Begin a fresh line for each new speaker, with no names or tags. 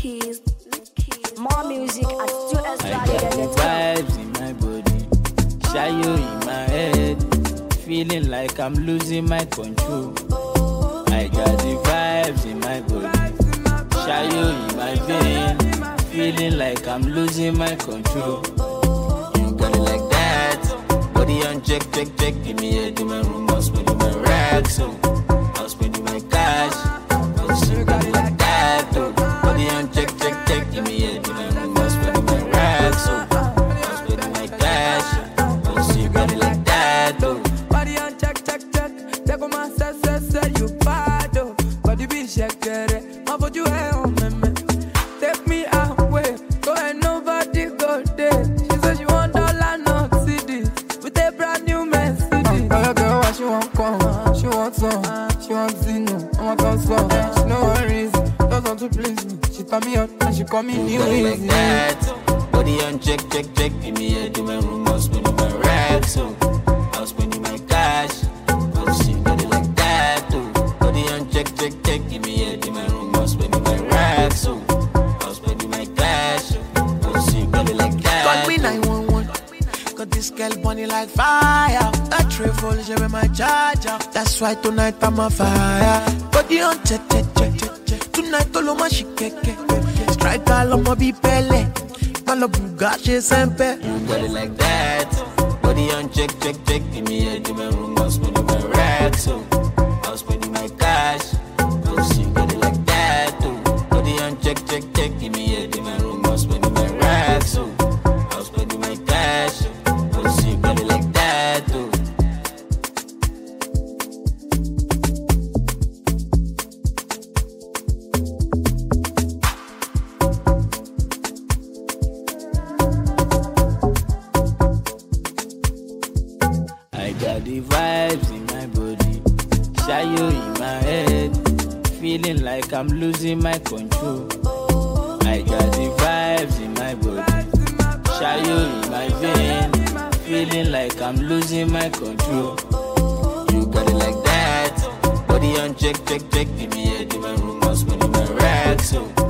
keys. More music at
I got the vibes in my body, shayo in my head, feeling like I'm losing my control. I got the vibes in my body, shayo in my vein, feeling like I'm losing my control. You got it like that, body on check, check, check, give me a do my room, I'll spend my racks, so I'll spend my cash. You got it like that, though. Body on check, check, check, give me a do my room, I'll spend my racks, so I'll spend my cash. You got it like that, though.
Body on check, check, check. Take on my say, you bad, oh. Body be check, get it. My body, me. Take me away, go and nobody go there. She said she want dollar, not CD, with a brand new Mercedes. Oh, girl, what she want, come. She wants some, she wants Zino. I'm a console, she no worries, don't want to please me. She turn me on and she call me new
like that. Body on check, check, check, give me a do my room, I'll spend my racks, so I'll spend my cash. She got it like that, though. Body on check, check, check, give me a do my room, I'll spend my racks, so I'll spend my cash. She got it like that.
Call me 911. Got this girl bunny like fire. That triple J with my charger. That's why tonight I'm on fire. Body on check, check, check, check, check. Tonight all of my shit, strike all of my be pele. Malo bugache sempe.
You got it like that. Body on check, check, check. Give me a do my room, I'll spend my racks, so I'll spend my cash. She got it like that, too. Body on check, check, check. Give me a do my room, I'll spend my racks, so I'll spend my cash. She got it like that, too. I got the vibes in my body, shayo in my head, feeling like I'm losing my control. I got the vibes in my body, shayo in my vein, feeling like I'm losing my control. You got it like that, body on check, check, check, give me a do my room, I'll spend my racks, so